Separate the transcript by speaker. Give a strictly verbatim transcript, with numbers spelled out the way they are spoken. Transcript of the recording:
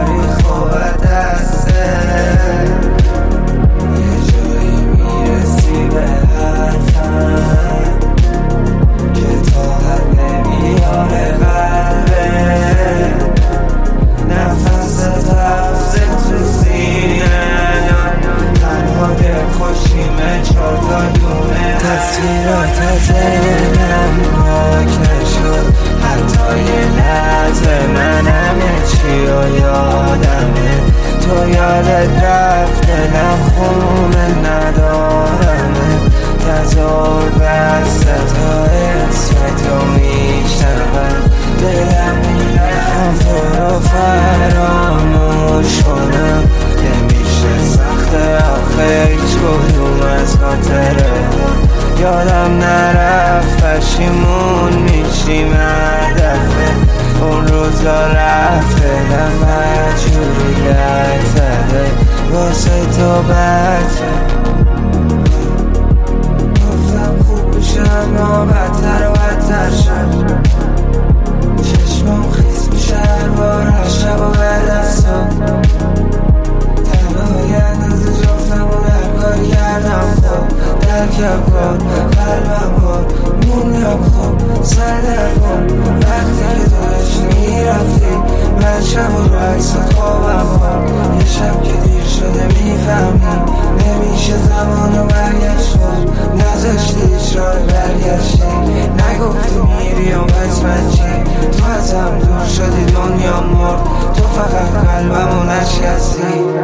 Speaker 1: تاریخ و دسته یه جایی میرسی به حرفم که تا حد نمیاره قلبه نفس تفزه تو سینه تنها دل خوشیمه چار تا دونه تصویرات ذهنم پاک نشد حتی یه لحظه من همه چی و یادمه تو یادت رفت دلم خونه ندارمه تظاهر بسته تا اسم تو میشنم دلم میخوام تو رو فراموش کنم نمیشه سخته آخه هیچ کدوم از خاطره یادم نرفت پشیمون میشیم هدفه اون روزا رفت دلم مجبوری لک زده واسه تو بچه گفتم خوب میشه اما بدتر و بدتر شد چشمم خیس میشه هر بار هر شب و بعد از صبح تنهای اندازه جفتمون هر کاری کردم خب درکم کن قلبم کن موندم خب سردر کن وقتی که تو داشتی میرفتی من شب و رو عکسات خوابم کن یه شب که دیر شده میفهمی نمیشه زمان و برگشت کن نذاشتی هیچ راه برگشتی نگفتی میری و بس من چی تو ازم دور شدی دنیا مرد تو فقط قلبمو نشکستی